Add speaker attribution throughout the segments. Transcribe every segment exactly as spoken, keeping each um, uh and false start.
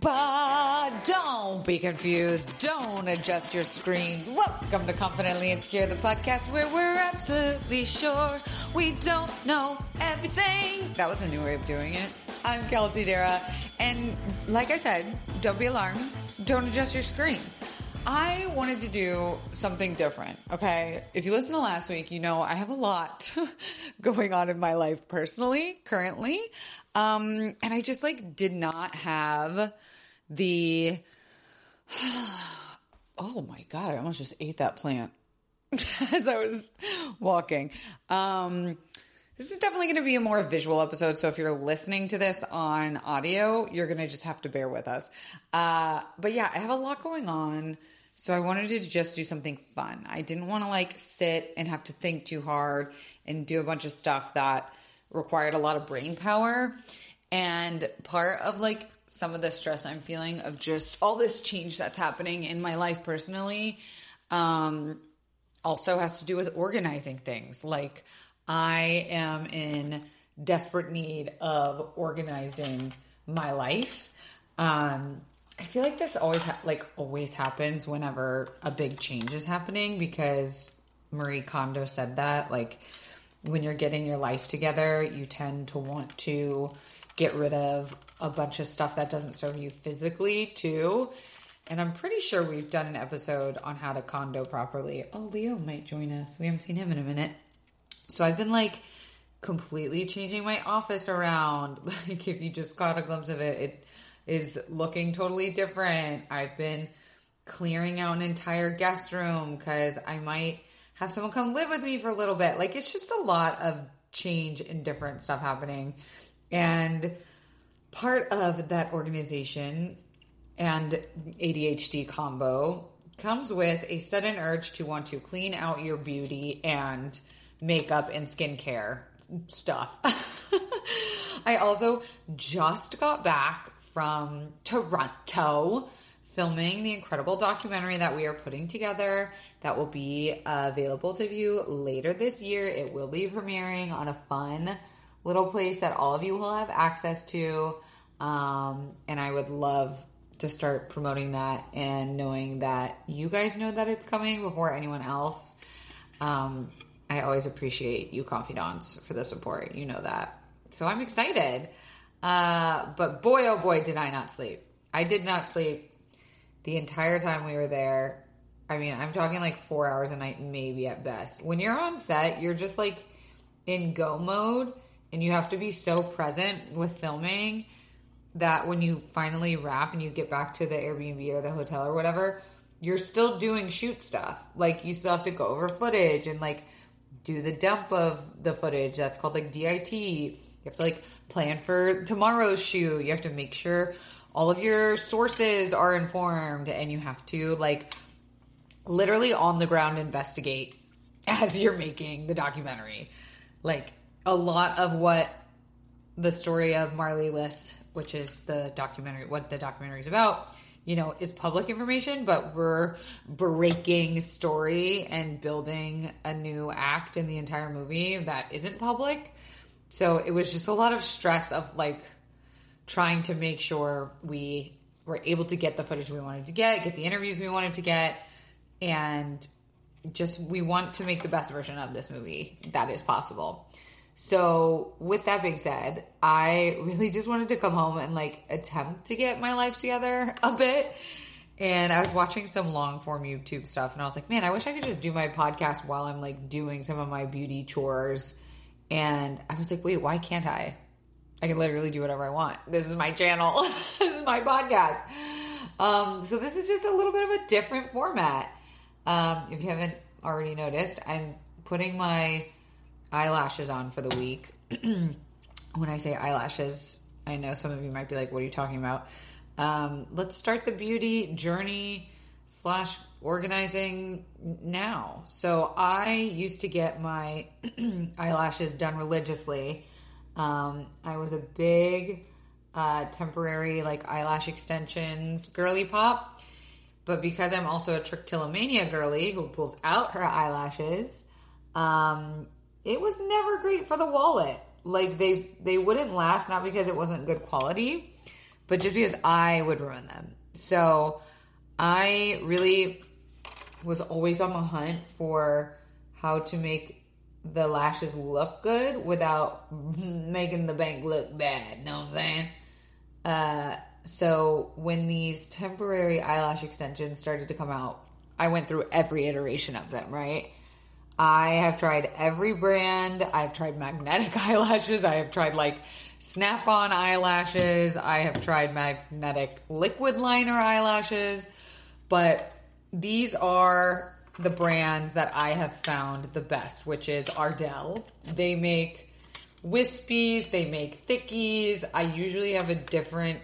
Speaker 1: Ba-da-ba-ba. Don't be confused. Don't adjust your screens. Welcome to Confidently Insecure, the podcast where we're absolutely sure we don't know everything. That was a new way of doing it. I'm Kelsey Dara, and like I said, don't be alarmed. Don't adjust your screen. I wanted to do something different, okay? If you listened to last week, you know I have a lot going on in my life personally, currently. Um, and I just like did not have the, oh my God, I almost just ate that plant as I was walking. Um, this is definitely going to be a more visual episode. So if you're listening to this on audio, you're going to just have to bear with us. Uh, but yeah, I have a lot going on. So I wanted to just do something fun. I didn't want to like sit and have to think too hard and do a bunch of stuff that required a lot of brain power. And part of like some of the stress I'm feeling of just all this change that's happening in my life personally, um, also has to do with organizing things. Like I am in desperate need of organizing my life. Um, I feel like this always ha- like always happens whenever a big change is happening, because Marie Kondo said that like when you're getting your life together, you tend to want to get rid of a bunch of stuff that doesn't serve you physically too. And I'm pretty sure we've done an episode on how to condo properly. Oh, Leo might join us. We haven't seen him in a minute. So I've been like completely changing my office around. Like if you just caught a glimpse of it, it is looking totally different. I've been clearing out an entire guest room because I might have someone come live with me for a little bit. Like it's just a lot of change and different stuff happening. And part of that organization and A D H D combo comes with a sudden urge to want to clean out your beauty and makeup and skincare stuff. I also just got back from Toronto filming the incredible documentary that we are putting together that will be uh, available to view later this year. It will be premiering on a fun little place that all of you will have access to. Um, and I would love to start promoting that and knowing that you guys know that it's coming before anyone else. Um, I always appreciate you confidants for the support. You know that. So I'm excited. Uh, but boy, oh boy, did I not sleep. I did not sleep the entire time we were there. I mean, I'm talking like four hours a night, maybe at best. When you're on set, you're just like in go mode and you have to be so present with filming that when you finally wrap and you get back to the Airbnb or the hotel or whatever, you're still doing shoot stuff. Like you still have to go over footage and like do the dump of the footage. That's called like D I T. You have to like plan for tomorrow's shoot. You have to make sure all of your sources are informed, and you have to like literally on the ground investigate as you're making the documentary. Like a lot of what the story of Marley Liss, which is the documentary, what the documentary is about, you know, is public information, but we're breaking story and building a new act in the entire movie that isn't public. So it was just a lot of stress of like trying to make sure we were able to get the footage we wanted to get, get the interviews we wanted to get, and just we want to make the best version of this movie that is possible. So with that being said, I really just wanted to come home and like attempt to get my life together a bit. And I was watching some long form YouTube stuff and I was like, man, I wish I could just do my podcast while I'm like doing some of my beauty chores. And I was like, wait, why can't I? I can literally do whatever I want. This is my channel. This is my podcast. Um, so this is just a little bit of a different format. Um, if you haven't already noticed, I'm putting my eyelashes on for the week. When I say eyelashes, I know some of you might be like, what are you talking about? Um, let's start the beauty journey slash organizing now. So I used to get my eyelashes done religiously. Um, I was a big uh, temporary like eyelash extensions girly pop. But because I'm also a trichotillomania girly who pulls out her eyelashes, um, it was never great for the wallet. Like they, they wouldn't last, not because it wasn't good quality, but just because I would ruin them. So I really was always on the hunt for how to make the lashes look good without making the bank look bad. Know what I'm saying? Uh, so when these temporary eyelash extensions started to come out, I went through every iteration of them, right? I have tried every brand. I've tried magnetic eyelashes. I have tried like snap-on eyelashes. I have tried magnetic liquid liner eyelashes. But these are the brands that I have found the best, which is Ardell. They make wispies. They make thickies. I usually have a different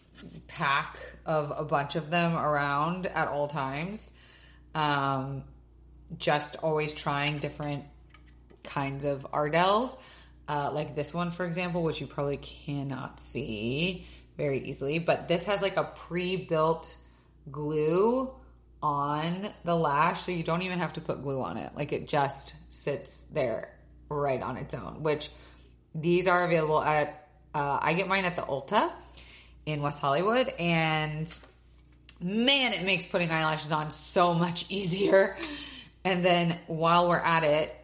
Speaker 1: pack of a bunch of them around at all times. Um... Just always trying different kinds of Ardells. Uh, like this one, for example, which you probably cannot see very easily. But this has like a pre-built glue on the lash. So you don't even have to put glue on it. Like it just sits there right on its own. Which these are available at, uh, I get mine at the Ulta in West Hollywood. And man, it makes putting eyelashes on so much easier. And then while we're at it,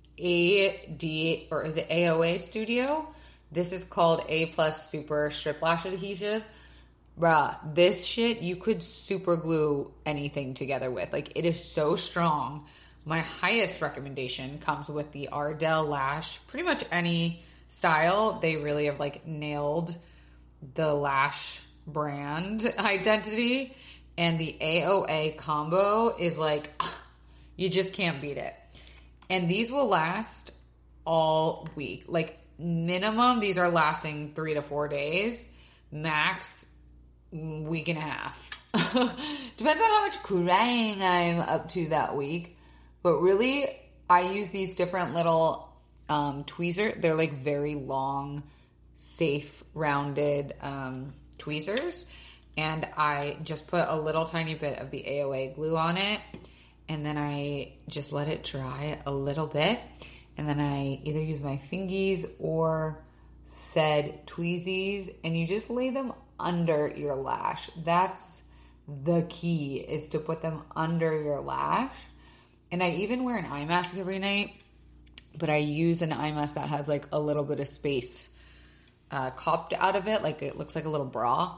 Speaker 1: A D, or is it A O A Studio? This is called A Plus Super Strip Lash Adhesive. Bruh, this shit you could super glue anything together with. Like, it is so strong. My highest recommendation comes with the Ardell Lash. Pretty much any style, they really have, like, nailed the lash brand identity. And the A O A combo is, like... You just can't beat it. And these will last all week. Like minimum, these are lasting three to four days. Max, week and a half. Depends on how much crying I'm up to that week. But really, I use these different little um, tweezers. They're like very long, safe, rounded um, tweezers. And I just put a little tiny bit of the A O A glue on it. And then I just let it dry a little bit. And then I either use my fingies or said tweezies. And you just lay them under your lash. That's the key, is to put them under your lash. And I even wear an eye mask every night. But I use an eye mask that has like a little bit of space uh, copped out of it. Like it looks like a little bra.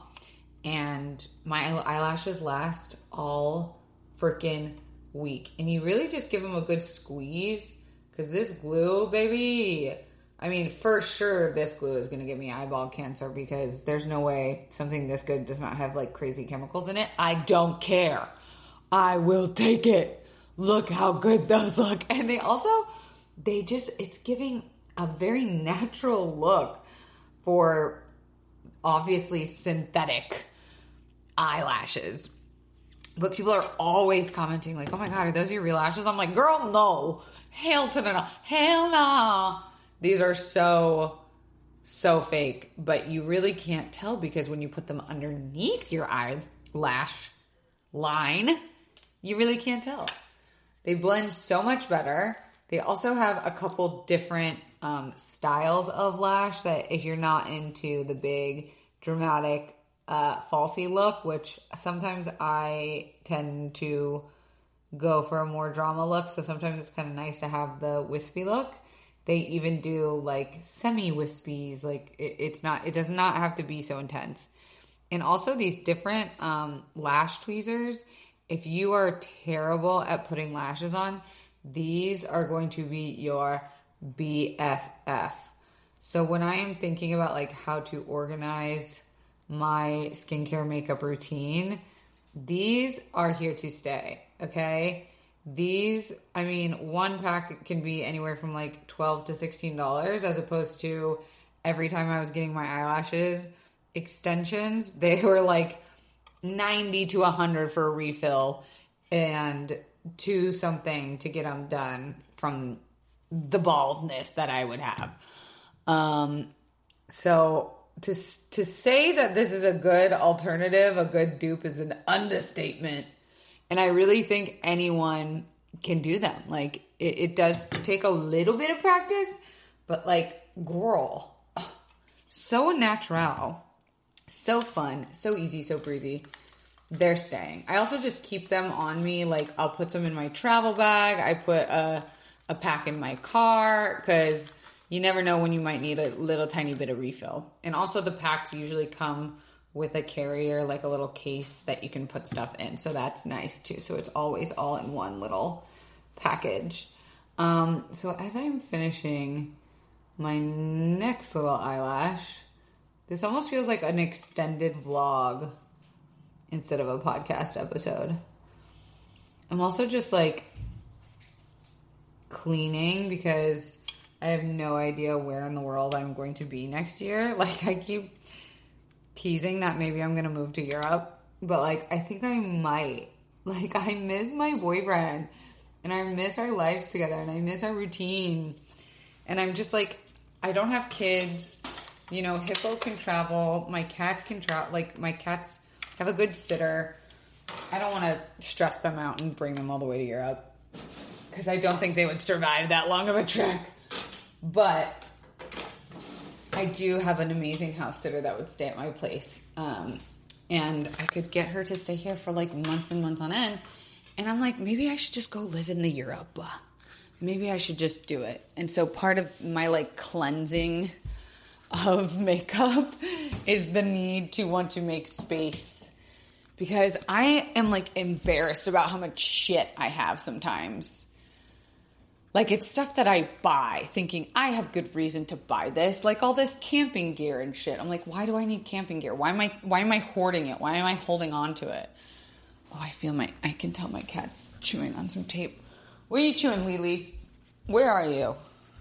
Speaker 1: And my eyelashes last all freaking week. And you really just give them a good squeeze, because this glue, baby, I mean, for sure this glue is going to give me eyeball cancer, because there's no way something this good does not have like crazy chemicals in it. I don't care. I will take it. Look how good those look. And they also, they just, it's giving a very natural look for obviously synthetic eyelashes. But people are always commenting like, oh my God, are those your real lashes? I'm like, girl, no. Hell to the no. Hell no. These are so, so fake. But you really can't tell, because when you put them underneath your eyelash line, you really can't tell. They blend so much better. They also have a couple different um, styles of lash that if you're not into the big dramatic Uh, falsy look, which sometimes I tend to go for a more drama look, so sometimes it's kind of nice to have the wispy look. They even do like semi-wispies, like it, it's not, it does not have to be so intense. And also these different um, lash tweezers, if you are terrible at putting lashes on, these are going to be your B F F. So when I am thinking about like how to organize my skincare makeup routine, these are here to stay, okay? These, I mean, one pack can be anywhere from like twelve to sixteen dollars, as opposed to every time I was getting my eyelashes extensions, they were like ninety to one hundred for a refill and two something to get them done from the baldness that I would have. Um, so To to say that this is a good alternative, a good dupe, is an understatement. And I really think anyone can do them. Like, it, it does take a little bit of practice, but like, girl, so natural. So fun, so easy, so breezy. They're staying. I also just keep them on me. Like, I'll put some in my travel bag. I put a, a pack in my car because you never know when you might need a little tiny bit of refill. And also the packs usually come with a carrier, like a little case that you can put stuff in. So that's nice too. So it's always all in one little package. Um, so as I'm finishing my next little eyelash, this almost feels like an extended vlog instead of a podcast episode. I'm also just like cleaning because I have no idea where in the world I'm going to be next year. Like, I keep teasing that maybe I'm going to move to Europe, but like, I think I might. Like, I miss my boyfriend and I miss our lives together and I miss our routine. And I'm just like, I don't have kids. You know, Hippo can travel. My cats can travel. Like, my cats have a good sitter. I don't want to stress them out and bring them all the way to Europe because I don't think they would survive that long of a trek. But I do have an amazing house sitter that would stay at my place. Um, and I could get her to stay here for like months and months on end. And I'm like, maybe I should just go live in the Europe. Maybe I should just do it. And so part of my like cleansing of makeup is the need to want to make space because I am like embarrassed about how much shit I have sometimes. Like, it's stuff that I buy thinking I have good reason to buy this, like all this camping gear and shit. I'm like, why do I need camping gear? Why am I why am I hoarding it? Why am I holding on to it? Oh, I feel my I can tell my cat's chewing on some tape. What are you chewing, Lily? Where are you?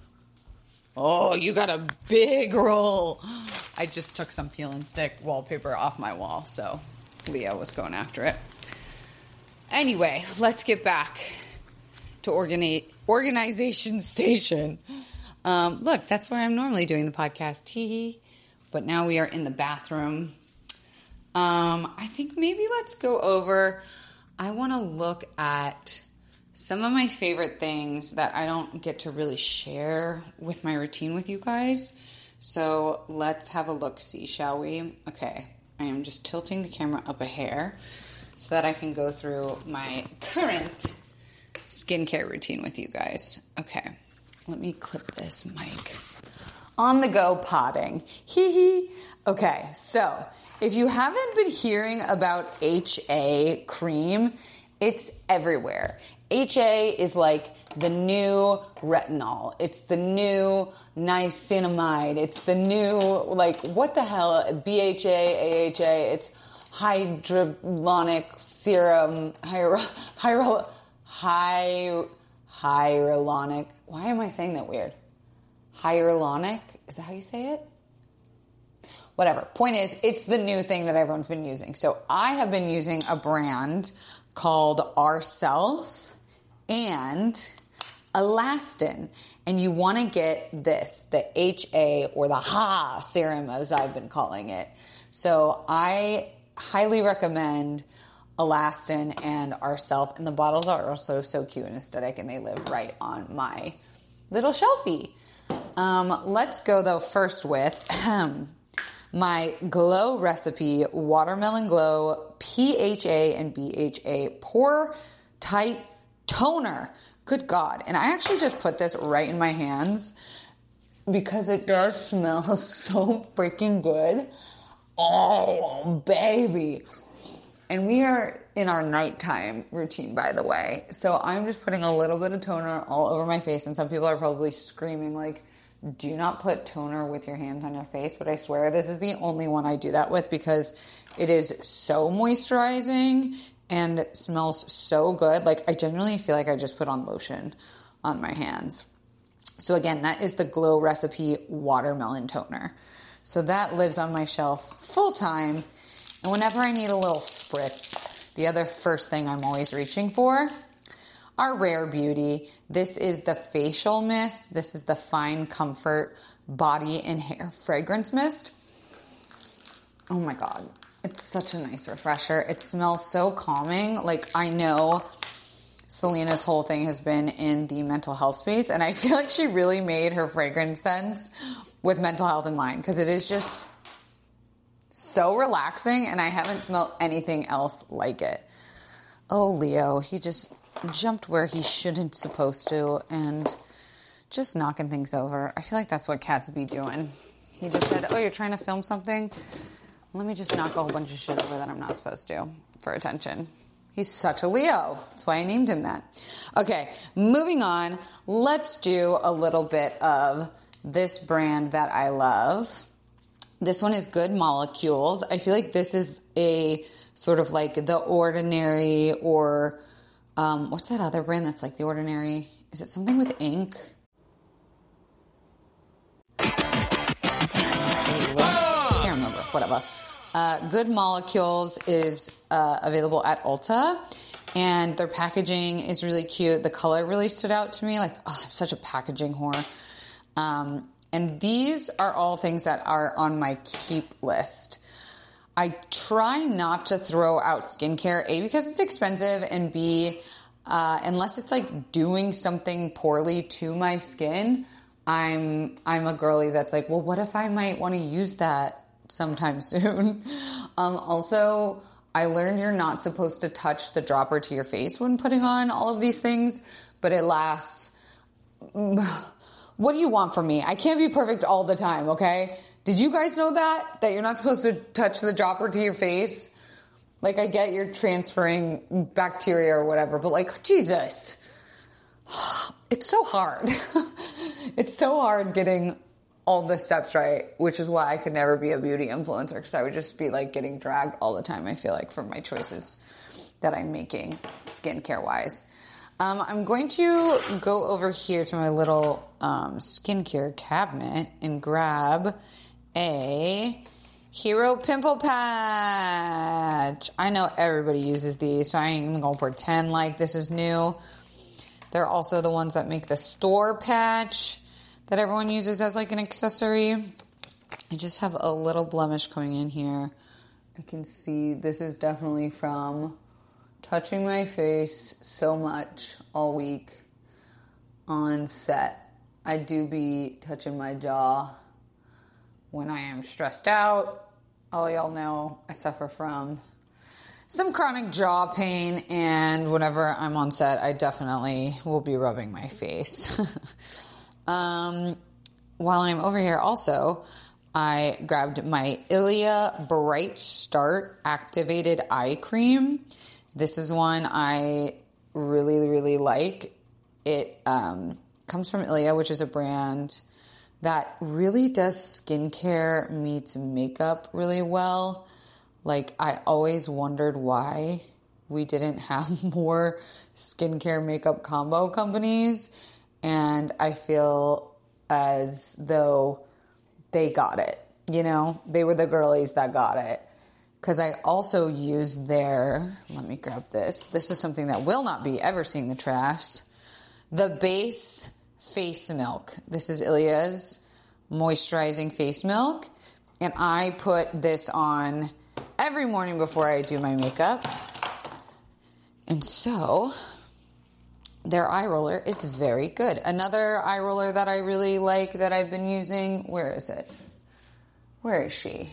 Speaker 1: Oh, you got a big roll. I just took some peel and stick wallpaper off my wall, so Leo was going after it. Anyway, let's get back to organi- organization station. Um, look, that's where I'm normally doing the podcast. Hee But now we are in the bathroom. Um, I think maybe let's go over, I want to look at some of my favorite things that I don't get to really share with my routine with you guys. So let's have a look-see, shall we? Okay, I am just tilting the camera up a hair so that I can go through my current skincare routine with you guys. Okay, let me clip this mic. On the go potting. Hee hee. Okay, so if you haven't been hearing about H A cream, it's everywhere. H A is like the new retinol. It's the new niacinamide. It's the new, like, what the hell? B H A, A H A. It's hydrolonic serum. Hyro, hyro, hy, hyaluronic. Why am I saying that weird? Hyaluronic? Is that how you say it? Whatever. Point is, it's the new thing that everyone's been using. So I have been using a brand called Ourself and Alastin. And you want to get this, the H A or the H A serum, as I've been calling it. So I highly recommend Alastin and Ourself. And the bottles are also so cute and aesthetic, and they live right on my little shelfie. Um, let's go, though, first with my Glow Recipe Watermelon Glow P H A and B H A Pore Tight Toner. Good God. And I actually just put this right in my hands because it does smell so freaking good. Oh, baby. And we are in our nighttime routine, by the way. So I'm just putting a little bit of toner all over my face. And some people are probably screaming like, do not put toner with your hands on your face. But I swear this is the only one I do that with because it is so moisturizing and smells so good. Like, I genuinely feel like I just put on lotion on my hands. So again, that is the Glow Recipe Watermelon Toner. So that lives on my shelf full time. And whenever I need a little spritz, the other first thing I'm always reaching for are Rare Beauty. This is the facial mist. This is the Fine Comfort Body and Hair Fragrance Mist. Oh my God. It's such a nice refresher. It smells so calming. Like, I know Selena's whole thing has been in the mental health space, and I feel like she really made her fragrance sense with mental health in mind because it is just so relaxing, and I haven't smelled anything else like it. Oh, Leo, he just jumped where he shouldn't supposed to and just knocking things over. I feel like that's what cats be doing. He just said, oh, you're trying to film something? Let me just knock a whole bunch of shit over that I'm not supposed to for attention. He's such a Leo. That's why I named him that. Okay, moving on. Let's do a little bit of this brand that I love. This one is Good Molecules. I feel like this is a sort of like The Ordinary, or um, what's that other brand that's like The Ordinary? Is it something with ink? Something I can't remember. Whatever. Uh, Good Molecules is uh, available at Ulta, and their packaging is really cute. The color really stood out to me. Like, oh, I'm such a packaging whore. Um, and these are all things that are on my keep list. I try not to throw out skincare, A, because it's expensive, and B, uh, unless it's like doing something poorly to my skin, I'm I'm a girly that's like, well, what if I might want to use that sometime soon? um, also, I learned you're not supposed to touch the dropper to your face when putting on all of these things, but it lasts. What do you want from me? I can't be perfect all the time, okay? Did you guys know that? That you're not supposed to touch the dropper to your face? Like, I get you're transferring bacteria or whatever, but like, Jesus. It's so hard. It's so hard getting all the steps right, which is why I could never be a beauty influencer, because I would just be like getting dragged all the time, I feel like, for my choices that I'm making skincare wise. Um, I'm going to go over here to my little um, skincare cabinet and grab a Hero Pimple Patch. I know everybody uses these, so I ain't even gonna pretend like this is new. They're also the ones that make the store patch that everyone uses as like an accessory. I just have a little blemish coming in here. I can see this is definitely from touching my face so much all week on set. I do be touching my jaw when I am stressed out. All y'all know I suffer from some chronic jaw pain, and whenever I'm on set, I definitely will be rubbing my face. um, while I'm over here also, I grabbed my Ilia Bright Start Activated Eye Cream. This is one I really, really like. It um, comes from Ilia, which is a brand that really does skincare meets makeup really well. Like, I always wondered why we didn't have more skincare makeup combo companies, and I feel as though they got it. You know, they were the girlies that got it. Because I also use their, let me grab this. This is something that will not be ever seeing the trash. The Base Face Milk. This is Ilia's moisturizing face milk. And I put this on every morning before I do my makeup. And so, their eye roller is very good. Another eye roller that I really like that I've been using, where is it? Where is she?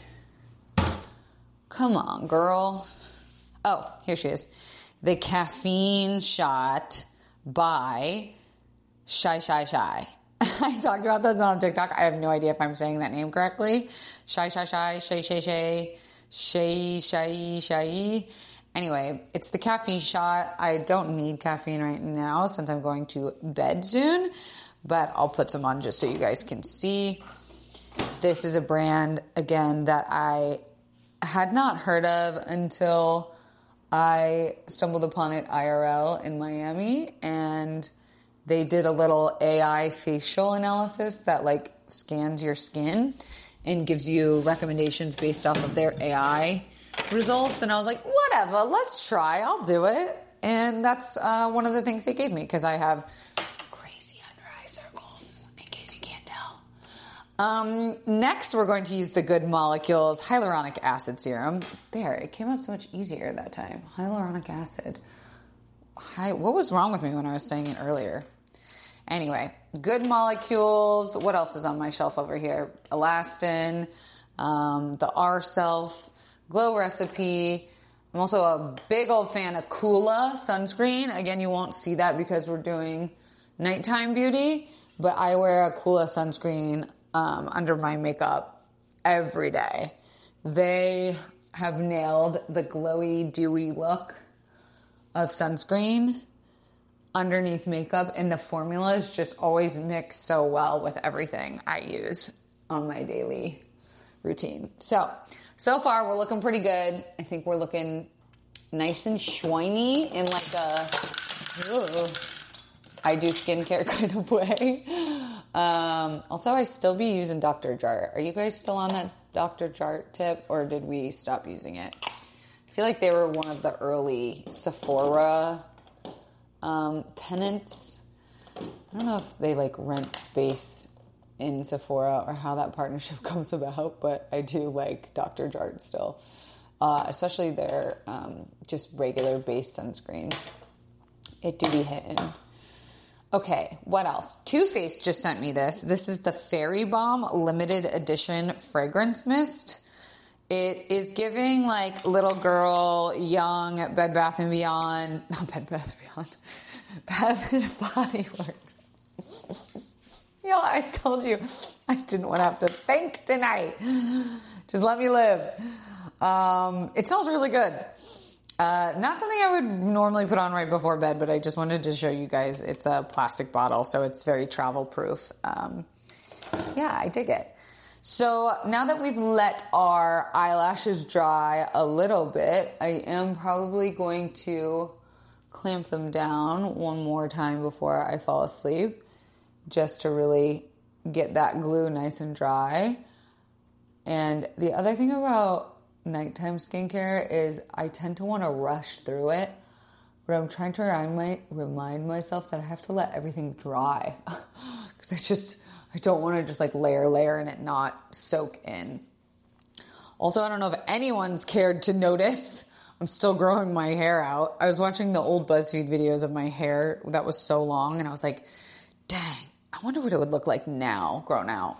Speaker 1: Come on, girl. Oh, here she is. The Caffeine Shot by Shy Shy Shy. I talked about this on TikTok. I have no idea if I'm saying that name correctly. Shy Shy Shy, Shay Shay Shay, Shay Shay Shay. Anyway, it's the caffeine shot. I don't need caffeine right now since I'm going to bed soon, but I'll put some on just so you guys can see. This is a brand, again, that I had not heard of until I stumbled upon it I R L in Miami, and they did a little A I facial analysis that like scans your skin and gives you recommendations based off of their A I results. And I was like, whatever, let's try. I'll do it. And that's uh, one of the things they gave me because I have crazy under eye circles, in case you can't tell. Um, next, we're going to use the Good Molecules Hyaluronic Acid Serum. There, it came out so much easier that time. Hyaluronic acid. Hi, what was wrong with me when I was saying it earlier? Anyway, Good Molecules. What else is on my shelf over here? Elastin. um, the Ourself Glow Recipe. I'm also a big old fan of Coola sunscreen. Again, you won't see that because we're doing nighttime beauty, but I wear a Coola sunscreen um, under my makeup every day. They have nailed the glowy, dewy look of sunscreen underneath makeup, and the formulas just always mix so well with everything I use on my daily routine. So, so far we're looking pretty good. I think we're looking nice and shiny in like a ugh, I do skincare kind of way. Um, also, I still be using Doctor Jart. Are you guys still on that Doctor Jart tip, or did we stop using it? I feel like they were one of the early Sephora um, tenants. I don't know if they like rent space in Sephora or how that partnership comes about, but I do like Doctor Jart still, uh, especially their um, just regular base sunscreen. It do be hitting. Okay, what else? Too Faced just sent me this. This is the Fairy Bomb limited edition fragrance mist. It is giving like little girl, young, Bed Bath and Beyond, not Bed Bath and Beyond, Bath and Body Works. You know, I told you I didn't want to have to think tonight. Just let me live. Um, it smells really good. Uh, not something I would normally put on right before bed, but I just wanted to show you guys. It's a plastic bottle, so it's very travel proof. Um, yeah, I dig it. So now that we've let our eyelashes dry a little bit, I am probably going to clamp them down one more time before I fall asleep, just to really get that glue nice and dry. And the other thing about nighttime skincare is I tend to want to rush through it, but I'm trying to remind, my, remind myself that I have to let everything dry because I just, I don't want to just like layer, layer and it not soak in. Also, I don't know if anyone's cared to notice, I'm still growing my hair out. I was watching the old BuzzFeed videos of my hair that was so long, and I was like, dang, I wonder what it would look like now, grown out.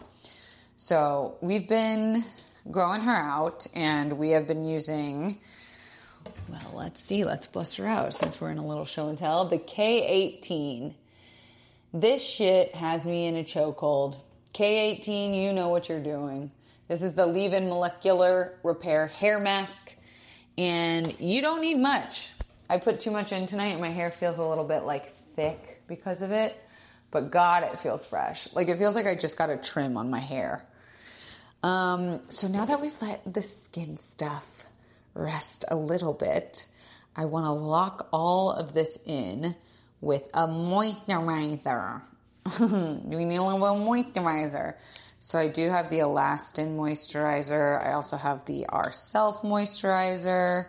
Speaker 1: So we've been growing her out, and we have been using, well, let's see, let's bust her out since we're in a little show and tell. The K eighteen. This shit has me in a chokehold. K eighteen, you know what you're doing. This is the leave-in molecular repair hair mask, and you don't need much. I put too much in tonight, and my hair feels a little bit like thick because of it, but God, it feels fresh. Like it feels like I just got a trim on my hair. Um, so now that we've let the skin stuff rest a little bit, I want to lock all of this in with a moisturizer. We need a little bit of moisturizer. So I do have the Alastin moisturizer. I also have the Ourself moisturizer.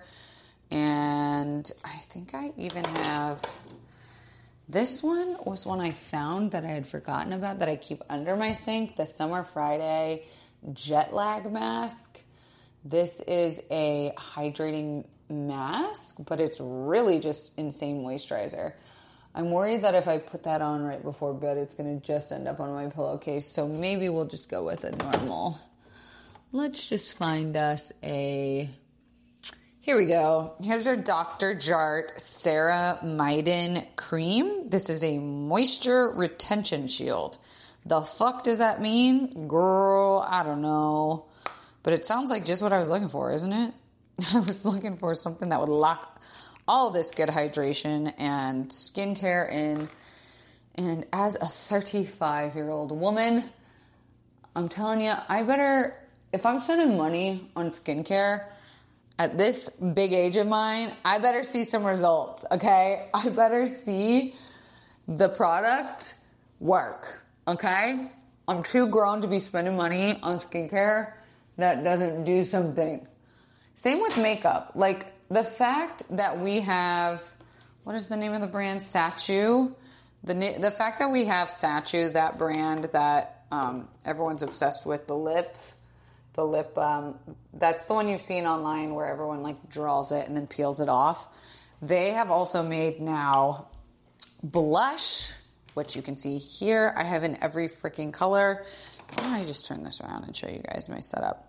Speaker 1: And I think I even have, this one was one I found that I had forgotten about that I keep under my sink, the Summer Friday Jet Lag Mask. This is a hydrating mask, but it's really just insane moisturizer. I'm worried that if I put that on right before bed, it's going to just end up on my pillowcase, so maybe we'll just go with a normal. Let's just find us a, here we go. Here's our Doctor Jart Ceramidin Cream. This is a moisture retention shield. The fuck does that mean? Girl, I don't know. But it sounds like just what I was looking for, isn't it? I was looking for something that would lock all this good hydration and skincare in. And as a thirty-five-year-old woman, I'm telling you, I better, if I'm spending money on skincare at this big age of mine, I better see some results, okay? I better see the product work. Okay? I'm too grown to be spending money on skincare that doesn't do something. Same with makeup. Like, the fact that we have, what is the name of the brand? Sachu. The the fact that we have Sachu, that brand that um, everyone's obsessed with, the lips, the lip, um, that's the one you've seen online where everyone, like, draws it and then peels it off. They have also made now blush, which you can see here. I have in every freaking color. Why don't I just turn this around and show you guys my setup?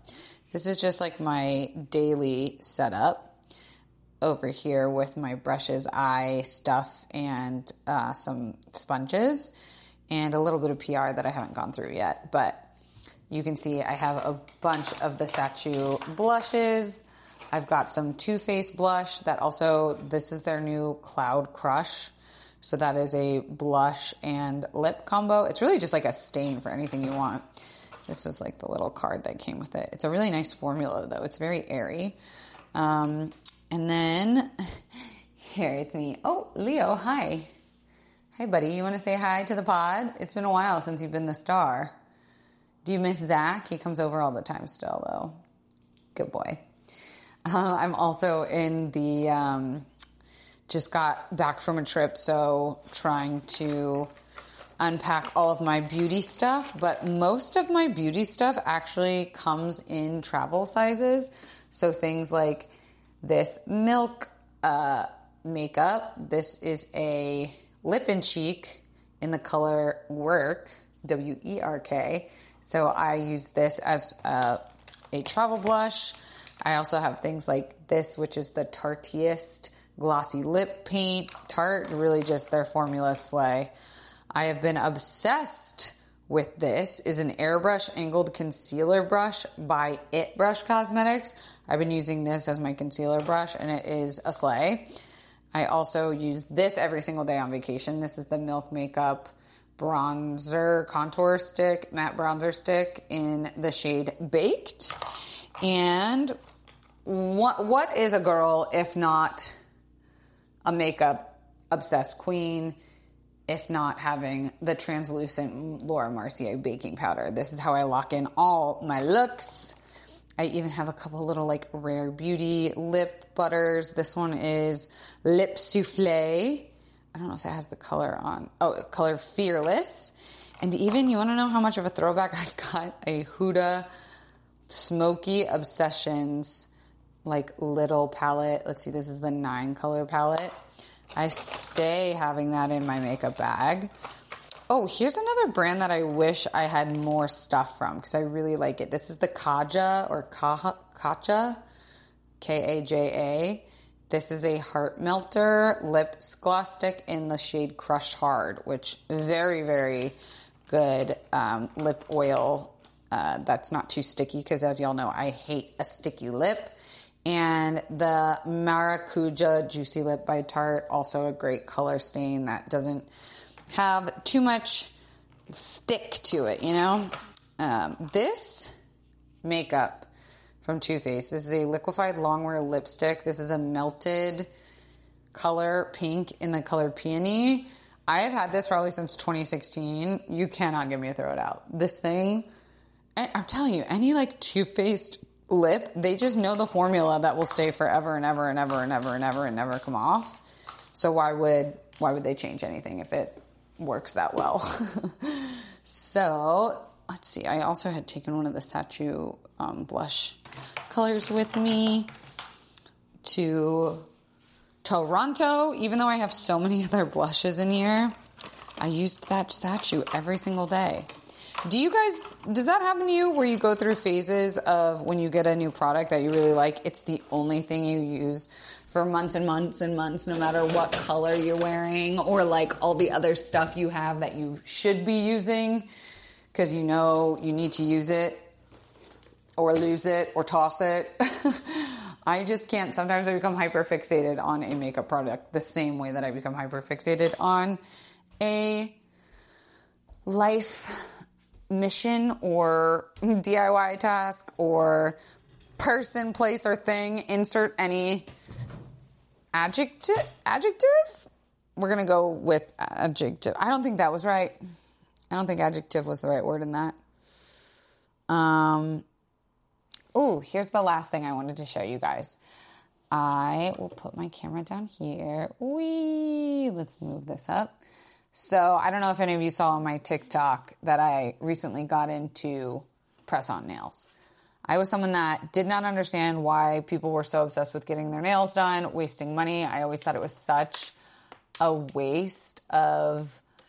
Speaker 1: This is just like my daily setup over here with my brushes, eye stuff, and uh, some sponges, and a little bit of P R that I haven't gone through yet. But you can see I have a bunch of the Sachu blushes. I've got some Too Faced blush that also, this is their new Cloud Crush. So that is a blush and lip combo. It's really just like a stain for anything you want. This is like the little card that came with it. It's a really nice formula though. It's very airy. Um, and then, here, it's me. Oh, Leo, hi. Hi, buddy. You want to say hi to the pod? It's been a while since you've been the star. Do you miss Zach? He comes over all the time still, though. Good boy. Uh, I'm also in the, um, just got back from a trip, so trying to unpack all of my beauty stuff, but most of my beauty stuff actually comes in travel sizes. So things like this Milk uh, makeup. This is a lip and cheek in the color Work, W E R K. So I use this as a, a travel blush. I also have things like this, which is the Tarteist Glossy Lip Paint. Tarte, really just their formula slay. I have been obsessed with this. Is an airbrush angled concealer brush by It Brush Cosmetics. I've been using this as my concealer brush, and it is a slay. I also use this every single day on vacation. This is the Milk Makeup bronzer contour stick, matte bronzer stick in the shade Baked. And what what is a girl if not a makeup obsessed queen, if not having the translucent Laura Mercier baking powder? This is how I lock in all my looks. I even have a couple little like Rare Beauty lip butters. This one is Lip Soufflé. I don't know if it has the color on. Oh, color Fearless. And even, you want to know how much of a throwback I got? A Huda Smoky Obsessions like little palette. Let's see, this is the nine color palette. I stay having that in my makeup bag. Oh, here's another brand that I wish I had more stuff from because I really like it. This is the Kaja or Kaja, Kaja, K A J A. This is a heart melter lip gloss stick in the shade Crush Hard, which very, very good um, lip oil. Uh, that's not too sticky because, as y'all know, I hate a sticky lip. And the Maracuja Juicy Lip by Tarte, also a great color stain that doesn't have too much stick to it, you know? Um, this makeup from Too Faced, this is a liquefied longwear lipstick. This is a melted color pink in the color Peony. I have had this probably since twenty sixteen. You cannot get me to throw it out. This thing, I'm telling you, any like Too Faced lip, they just know the formula that will stay forever and ever and ever and ever and ever and never come off. So why would why would they change anything if it works that well? So let's see. I also had taken one of the Sachu um, blush colors with me to Toronto. Even though I have so many other blushes in here, I used that Sachu every single day. Do you guys, does that happen to you where you go through phases of when you get a new product that you really like, it's the only thing you use for months and months and months, no matter what color you're wearing, or like all the other stuff you have that you should be using because you know you need to use it or lose it or toss it? I just can't. Sometimes I become hyper fixated on a makeup product the same way that I become hyper fixated on a life mission or D I Y task or person, place, or thing. Insert any adjective. Adjective? We're going to go with adjective. I don't think that was right. I don't think adjective was the right word in that. Um. Oh, here's the last thing I wanted to show you guys. I will put my camera down here. Whee! Let's move this up. So I don't know if any of you saw on my TikTok that I recently got into press-on nails. I was someone that did not understand why people were so obsessed with getting their nails done, wasting money. I always thought it was such a waste of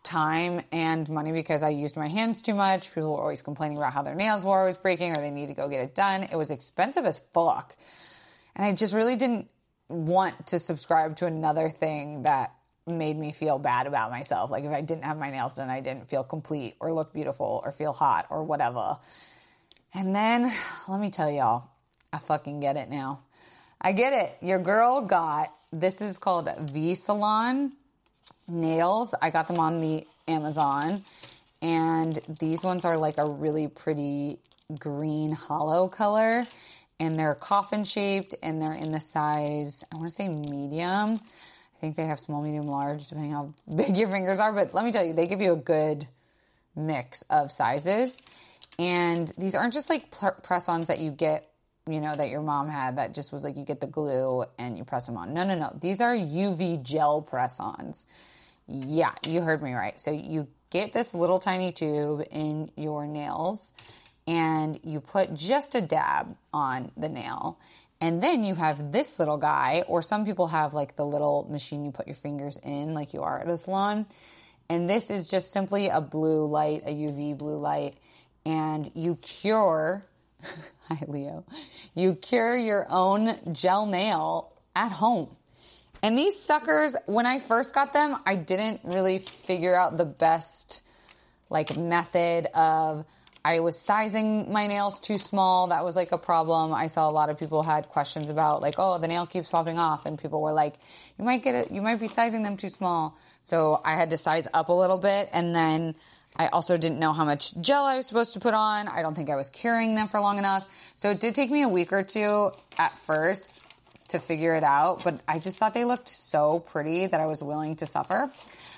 Speaker 1: time and money because I used my hands too much. People were always complaining about how their nails were always breaking or they need to go get it done. It was expensive as fuck. And I just really didn't want to subscribe to another thing that made me feel bad about myself. Like if I didn't have my nails done, I didn't feel complete or look beautiful or feel hot or whatever. And then, let me tell y'all, I fucking get it now. I get it. Your girl got, this is called V Salon nails. I got them on the Amazon. And these ones are like a really pretty green hollow color. And they're coffin shaped and they're in the size, I want to say medium. I think they have small, medium, large, depending how big your fingers are. But let me tell you, they give you a good mix of sizes. And these aren't just like press-ons that you get, you know, that your mom had that just was like you get the glue and you press them on. No, no, no. These are U V gel press-ons. Yeah, you heard me right. So you get this little tiny tube in your nails and you put just a dab on the nail. And then you have this little guy, or some people have like the little machine you put your fingers in like you are at a salon. And this is just simply a blue light, a U V blue light. And you cure, hi Leo, you cure your own gel nail at home. And these suckers, when I first got them, I didn't really figure out the best like method of, I was sizing my nails too small. That was like a problem. I saw a lot of people had questions about like, oh, the nail keeps popping off. And people were like, you might get it, you might be sizing them too small. So I had to size up a little bit. And then I also didn't know how much gel I was supposed to put on. I don't think I was curing them for long enough. So it did take me a week or two at first to figure it out. But I just thought they looked so pretty that I was willing to suffer.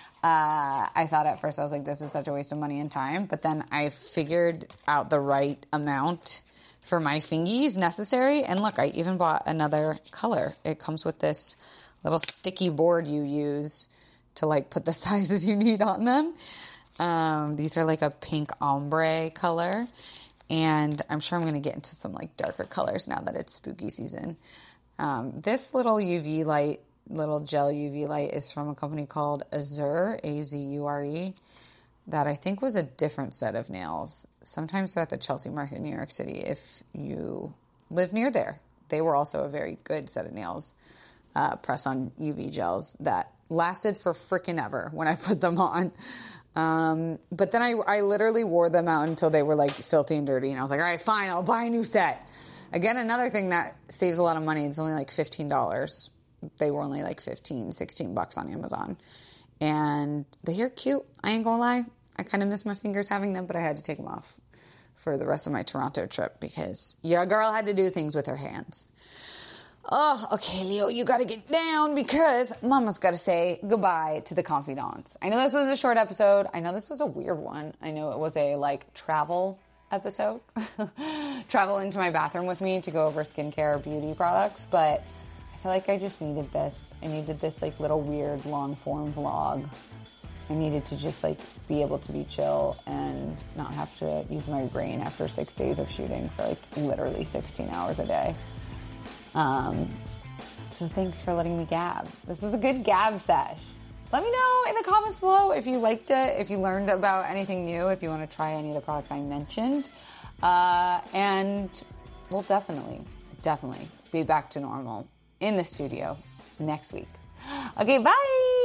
Speaker 1: Uh, I thought at first, I was like, this is such a waste of money and time. But then I figured out the right amount for my fingies necessary. And look, I even bought another color. It comes with this little sticky board you use to like put the sizes you need on them. Um, these are like a pink ombre color. And I'm sure I'm going to get into some like darker colors now that it's spooky season. Um, this little U V light little gel U V light is from a company called Azure, A Z U R E, that I think was a different set of nails. Sometimes they're at the Chelsea Market in New York City if you live near there. They were also a very good set of nails, uh, press-on U V gels that lasted for frickin' ever when I put them on. Um, but then I, I literally wore them out until they were like filthy and dirty, and I was like, all right, fine, I'll buy a new set. Again, another thing that saves a lot of money. It's only like fifteen dollars. They were only like fifteen, sixteen bucks on Amazon. And they're cute. I ain't gonna lie. I kind of miss my fingers having them, but I had to take them off for the rest of my Toronto trip because your girl had to do things with her hands. Oh, okay, Leo, you gotta get down because Mama's gotta say goodbye to the confidants. I know this was a short episode. I know this was a weird one. I know it was a like travel episode. Travel into my bathroom with me to go over skincare beauty products, but I feel like I just needed this. I needed this like little weird long form vlog. I needed to just like be able to be chill and not have to use my brain after six days of shooting for like literally sixteen hours a day. Um, so thanks for letting me gab. This is a good gab sesh. Let me know in the comments below if you liked it, if you learned about anything new, if you want to try any of the products I mentioned. Uh, and we'll definitely, definitely be back to normal in the studio next week. Okay, bye!